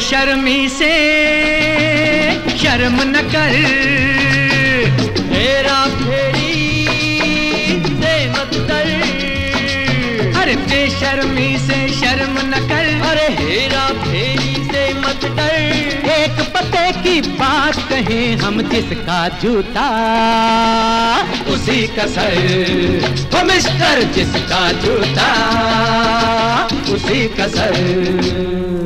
बेशर्मी से शर्म न कर, हेरा फेरी से मत डर। अरे बेशर्मी से शर्म न कर, अरे हेरा फेरी से मत डर। एक पते की बात कहें हम, जिसका जूता उसी का सर। हो मिस्टर, जिसका जूता उसी का सर।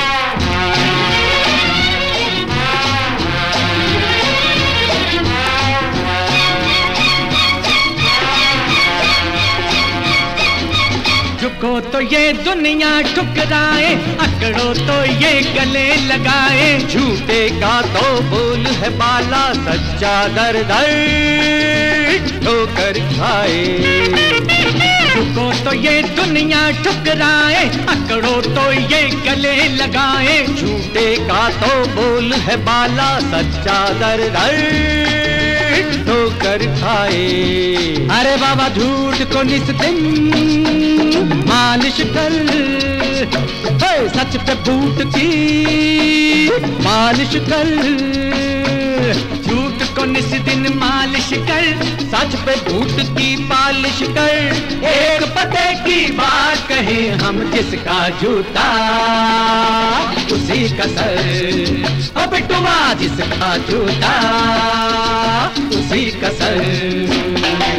झुको तो ये दुनिया ठुकराए, अकड़ो तो ये गले लगाए। झूठे का तो बोल है बाला, सच्चा दर दर ठोकर खाए। झुको तो ये दुनिया ठुकराए, अकड़ो तो ये गले लगाए। झूठे का तो बोल है बाला, सच्चा दर दर ठोकर खाए। अरे बाबा झूठ को निस दिन मालिश कर, सच पे बूट की मालिश कर। झूठ को निस दिन मालिश कर, सच पे बूट की पालिश कर। एक पते की बात कहें हम, जिसका जूता उसी का सर। अब बिट्टुआ, जिसका जूता उसी का सर।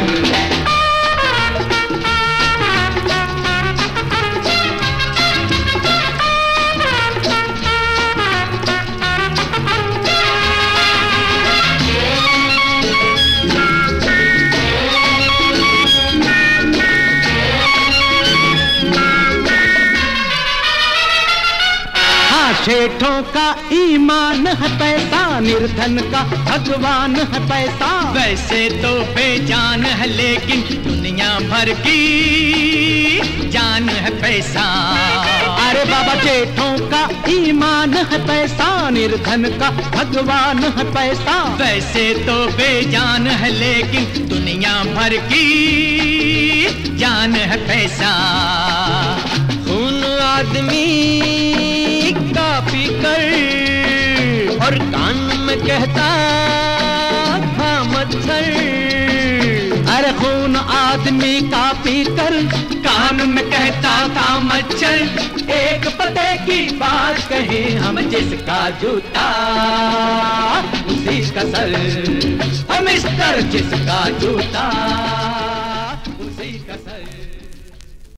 सेठों का ईमान है पैसा, निर्धन का भगवान है पैसा। वैसे तो बेजान है लेकिन दुनिया भर की जान है पैसा। अरे बाबा जेठों का ईमान है पैसा, निर्धन का भगवान है पैसा। वैसे तो बेजान है लेकिन दुनिया भर की जान है पैसा। खून आदमी पी कर और कान में कहता था मच्छर। अरे खून आदमी का पी कर कान में कहता था मच्छर। एक पते की बात कहें हम, जिसका जूता उसी का सर। मिस्टर, जिसका जूता